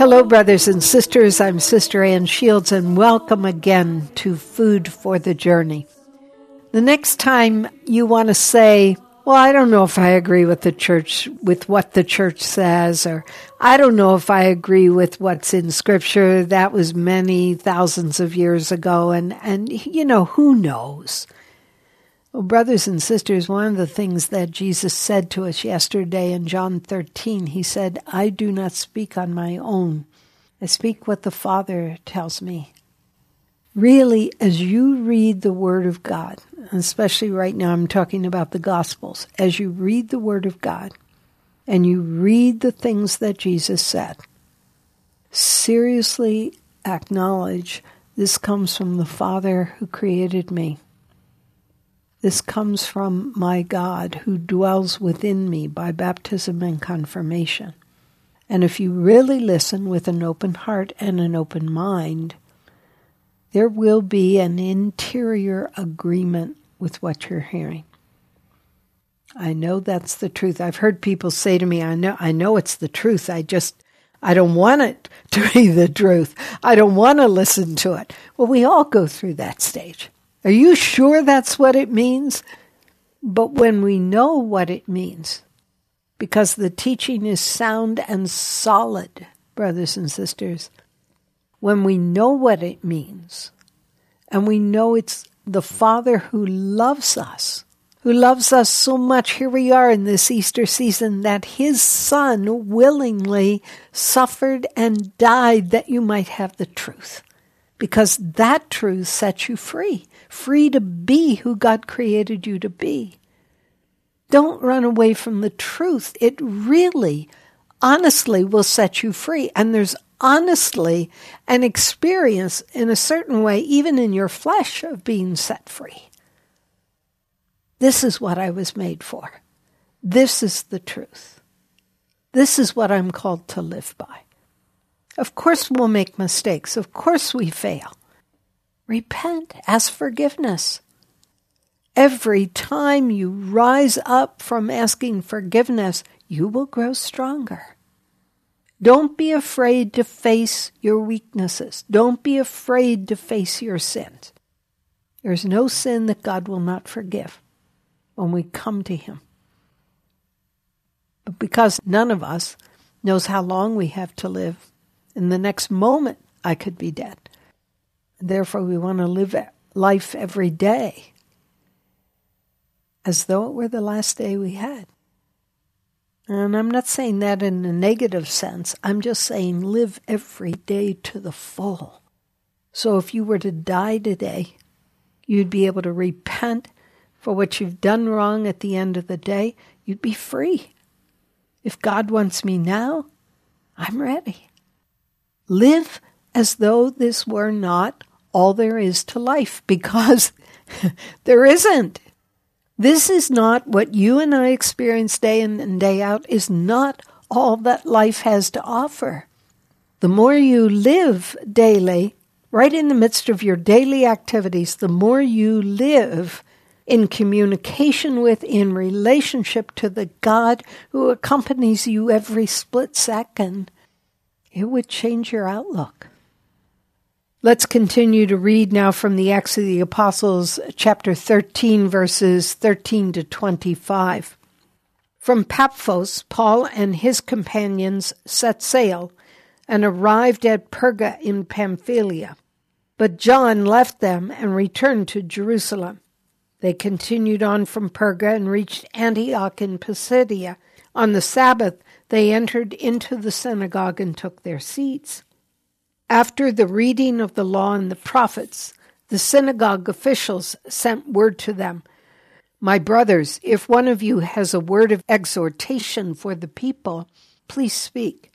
Hello, brothers and sisters. I'm Sister Ann Shields, and welcome again to Food for the Journey. The next time you want to say, well, I don't know if I agree with the church, with what the church says, or I don't know if I agree with what's in Scripture. That was many thousands of years ago, and you know, who knows? Well, brothers and sisters, one of the things that Jesus said to us yesterday in John 13, he said, I do not speak on my own. I speak what the Father tells me. Really, as you read the Word of God, especially right now I'm talking about the Gospels, as you read the Word of God and you read the things that Jesus said, seriously acknowledge this comes from the Father who created me. This comes from my God who dwells within me by baptism and confirmation. And if you really listen with an open heart and an open mind, there will be an interior agreement with what you're hearing. I know that's the truth. I've heard people say to me, I know it's the truth. I don't want it to be the truth. I don't want to listen to it. Well, we all go through that stage. Are you sure that's what it means? But when we know what it means, because the teaching is sound and solid, brothers and sisters, when we know what it means, and we know it's the Father who loves us so much, here we are in this Easter season, that His Son willingly suffered and died that you might have the truth. Because that truth sets you free to be who God created you to be. Don't run away from the truth. It really, honestly will set you free. And there's honestly an experience in a certain way, even in your flesh, of being set free. This is what I was made for. This is the truth. This is what I'm called to live by. Of course we'll make mistakes. Of course we fail. Repent. Ask forgiveness. Every time you rise up from asking forgiveness, you will grow stronger. Don't be afraid to face your weaknesses. Don't be afraid to face your sins. There's no sin that God will not forgive when we come to Him. But because none of us knows how long we have to live, in the next moment, I could be dead. Therefore, we want to live life every day as though it were the last day we had. And I'm not saying that in a negative sense. I'm just saying live every day to the full. So if you were to die today, you'd be able to repent for what you've done wrong at the end of the day. You'd be free. If God wants me now, I'm ready. Live as though this were not all there is to life, because there isn't. This is not what you and I experience day in and day out, is not all that life has to offer. The more you live daily, right in the midst of your daily activities, the more you live in communication with, in relationship to the God who accompanies you every split second, it would change your outlook. Let's continue to read now from the Acts of the Apostles, chapter 13, verses 13 to 25. From Paphos, Paul and his companions set sail and arrived at Perga in Pamphylia. But John left them and returned to Jerusalem. They continued on from Perga and reached Antioch in Pisidia. On the Sabbath, they entered into the synagogue and took their seats. After the reading of the law and the prophets, the synagogue officials sent word to them, My brothers, if one of you has a word of exhortation for the people, please speak.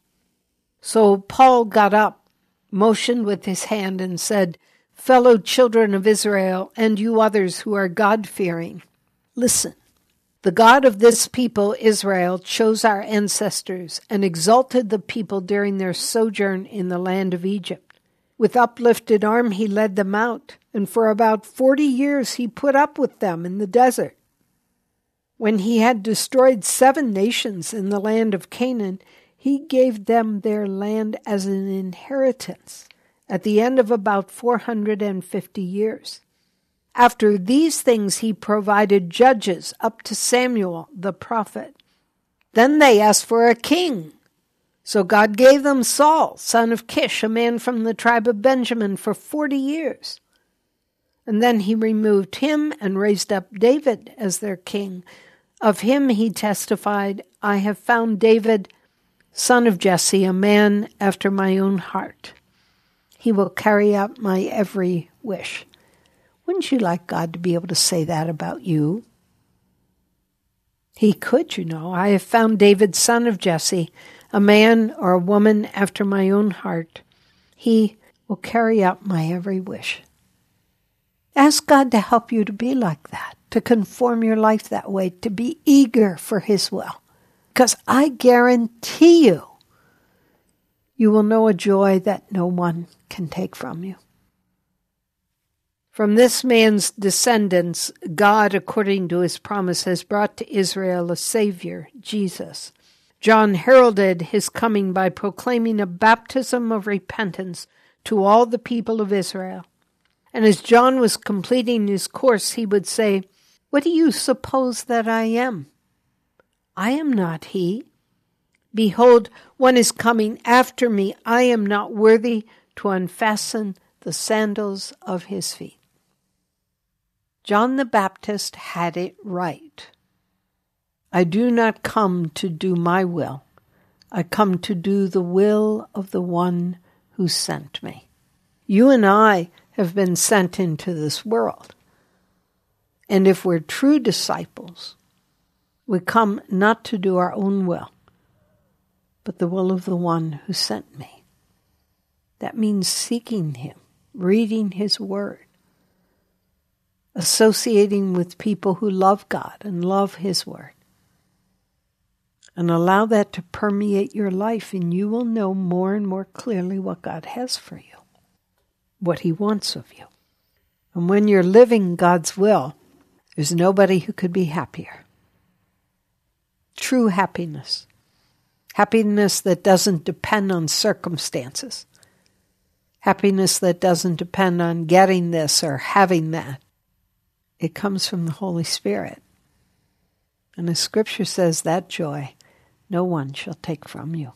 So Paul got up, motioned with his hand, and said, Fellow children of Israel, and you others who are God-fearing, listen. The God of this people, Israel, chose our ancestors and exalted the people during their sojourn in the land of Egypt. With uplifted arm he led them out, and for about 40 years he put up with them in the desert. When he had destroyed 7 nations in the land of Canaan, He gave them their land as an inheritance at the end of about 450 years. After these things, he provided judges up to Samuel the prophet. Then they asked for a king. So God gave them Saul, son of Kish, a man from the tribe of Benjamin, for 40 years. And then he removed him and raised up David as their king. Of him he testified, I have found David, son of Jesse, a man after my own heart. He will carry out my every wish. Wouldn't you like God to be able to say that about you? He could, you know. I have found David, son of Jesse, a man or a woman after my own heart. He will carry out my every wish. Ask God to help you to be like that, to conform your life that way, to be eager for His will. Because I guarantee you, you will know a joy that no one can take from you. From this man's descendants, God, according to His promise, has brought to Israel a Savior, Jesus. John heralded His coming by proclaiming a baptism of repentance to all the people of Israel. And as John was completing his course, he would say, What do you suppose that I am? I am not He. Behold, one is coming after me. I am not worthy to unfasten the sandals of His feet. John the Baptist had it right. I do not come to do my will. I come to do the will of the one who sent me. You and I have been sent into this world. And if we're true disciples, we come not to do our own will, but the will of the one who sent me. That means seeking Him, reading His Word, associating with people who love God and love His Word. And allow that to permeate your life, and you will know more and more clearly what God has for you, what He wants of you. And when you're living God's will, there's nobody who could be happier. True happiness. Happiness that doesn't depend on circumstances. Happiness that doesn't depend on getting this or having that. It comes from the Holy Spirit. And the Scripture says that joy no one shall take from you.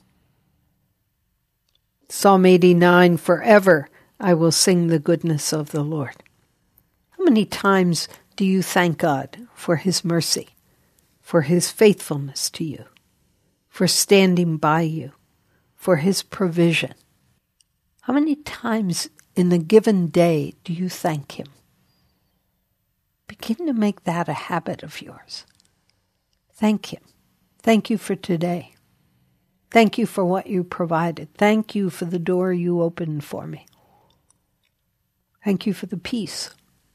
Psalm 89, forever I will sing the goodness of the Lord. How many times do you thank God for His mercy, for His faithfulness to you, for standing by you, for His provision? How many times in a given day do you thank Him? Begin to make that a habit of yours. Thank Him. Thank you for today. Thank you for what you provided. Thank you for the door you opened for me. Thank you for the peace.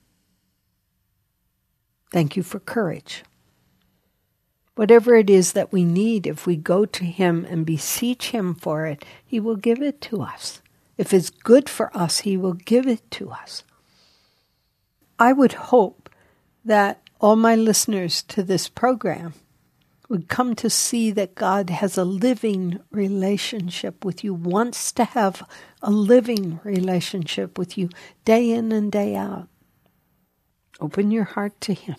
Thank you for courage. Whatever it is that we need, if we go to Him and beseech Him for it, He will give it to us. If it's good for us, He will give it to us. I would hope that all my listeners to this program would come to see that God has a living relationship with you, wants to have a living relationship with you day in and day out. Open your heart to Him.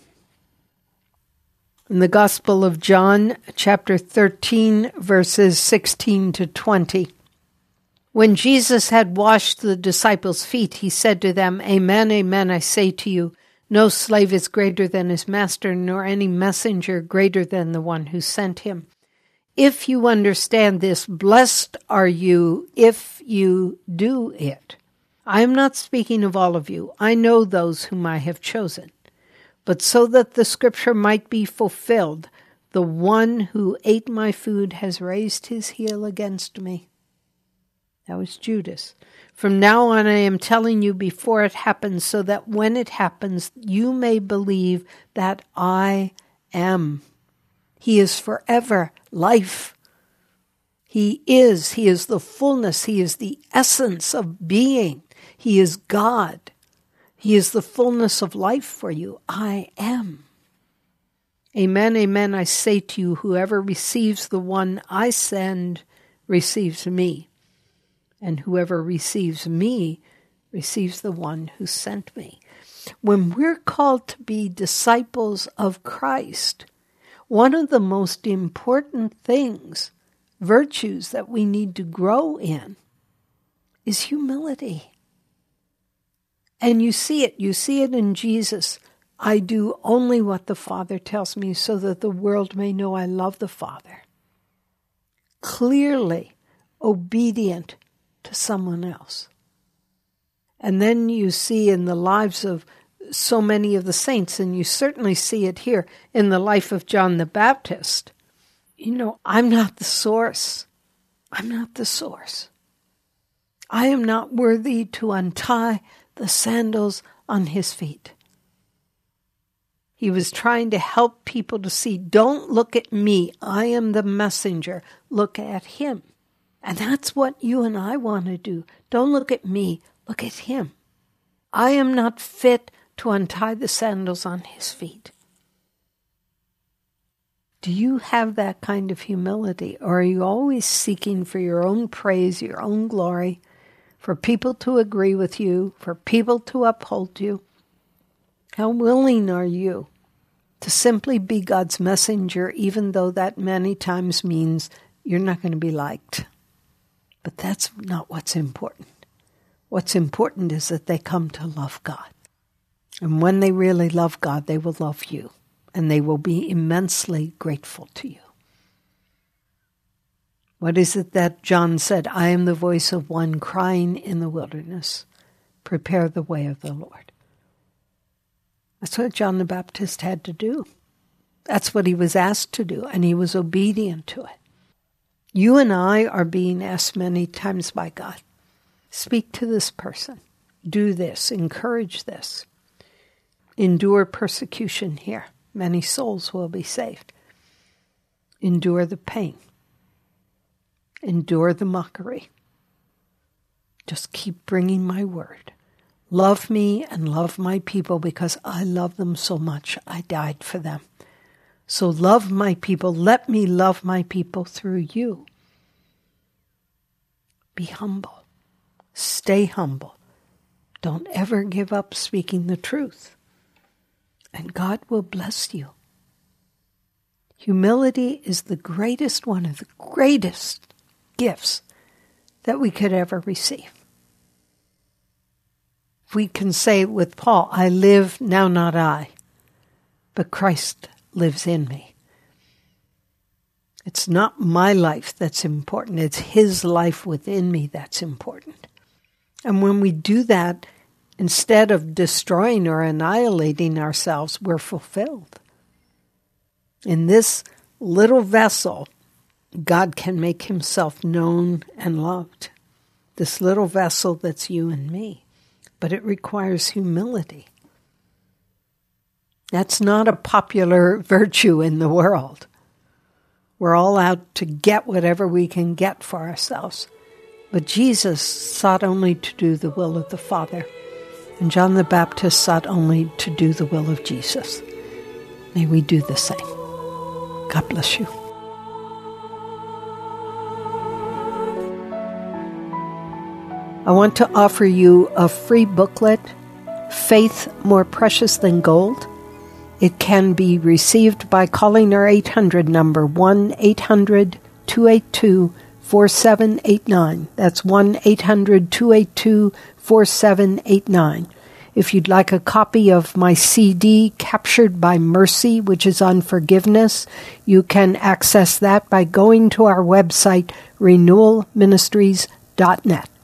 In the Gospel of John, chapter 13, verses 16 to 20, when Jesus had washed the disciples' feet, He said to them, Amen, amen, I say to you, no slave is greater than his master, nor any messenger greater than the one who sent him. If you understand this, blessed are you if you do it. I am not speaking of all of you. I know those whom I have chosen. But so that the scripture might be fulfilled, the one who ate my food has raised his heel against me. That was Judas. From now on I am telling you before it happens, so that when it happens, you may believe that I am. He is forever life. He is the fullness. He is the essence of being. He is God. He is the fullness of life for you. I am. Amen, amen, I say to you, whoever receives the one I send receives me, and whoever receives me receives the one who sent me. When we're called to be disciples of Christ, one of the most important things, virtues that we need to grow in, is humility. And you see it in Jesus. I do only what the Father tells me so that the world may know I love the Father. Clearly obedient to someone else. And then you see in the lives of so many of the saints, and you certainly see it here in the life of John the Baptist. I'm not the source. I'm not the source. I am not worthy to untie the sandals on his feet. He was trying to help people to see, don't look at me. I am the messenger. Look at him. And that's what you and I want to do. Don't look at me. Look at him. I am not fit to untie the sandals on his feet. Do you have that kind of humility? Or are you always seeking for your own praise, your own glory, for people to agree with you, for people to uphold you? How willing are you to simply be God's messenger, even though that many times means you're not going to be liked? But that's not what's important. What's important is that they come to love God. And when they really love God, they will love you. And they will be immensely grateful to you. What is it that John said? I am the voice of one crying in the wilderness. Prepare the way of the Lord. That's what John the Baptist had to do. That's what he was asked to do, and he was obedient to it. You and I are being asked many times by God, speak to this person, do this, encourage this, endure persecution here. Many souls will be saved. Endure the pain. Endure the mockery. Just keep bringing my word. Love me and love my people because I love them so much. I died for them. So love my people. Let me love my people through you. Be humble. Stay humble. Don't ever give up speaking the truth. And God will bless you. Humility is the greatest, one of the greatest gifts that we could ever receive. We can say with Paul, I live, now not I, but Christ lives in me. It's not my life that's important, it's his life within me that's important. And when we do that, instead of destroying or annihilating ourselves, we're fulfilled. In this little vessel, God can make himself known and loved. This little vessel that's you and me. But it requires humility. That's not a popular virtue in the world. We're all out to get whatever we can get for ourselves. But Jesus sought only to do the will of the Father. And John the Baptist sought only to do the will of Jesus. May we do the same. God bless you. I want to offer you a free booklet, Faith More Precious Than Gold. It can be received by calling our 800 number, 1-800-282-4789. That's 1-800-282-4789. If you'd like a copy of my CD, Captured by Mercy, which is on forgiveness, you can access that by going to our website, renewalministries.net.